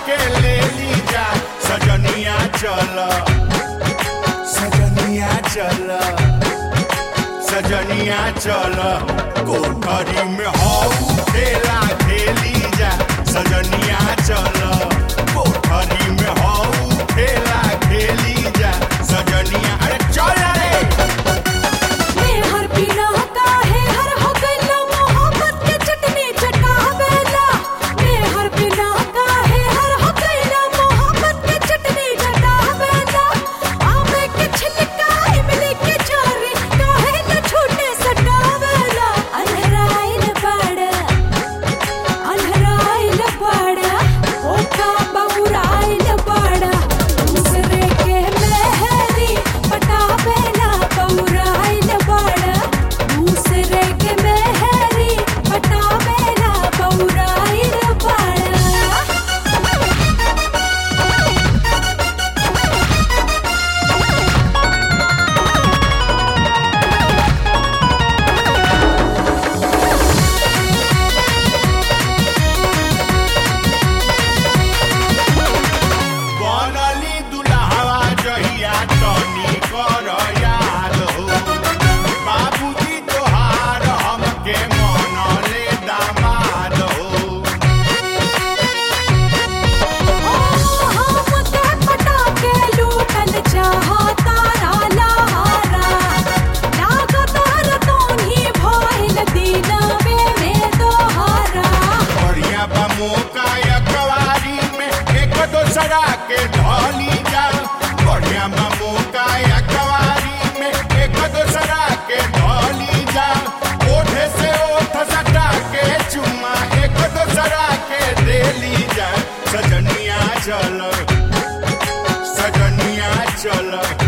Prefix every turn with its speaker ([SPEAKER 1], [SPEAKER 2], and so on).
[SPEAKER 1] के ले ली जा सजनिया चल सजनिया चल सजनिया चल कोठरी में हऊ खेला खेली जा सजनिया चल कोठरी में हऊ खेला खेली जा सजनिया अरे चल रे के ढोली जा बढ़िया मामू का अखबारी में एक दूसरा के ढोली जा ओठे से ओठ सटा के चुम्मा एक दूसरा के दे ली जा सजनिया चल सजनिया चल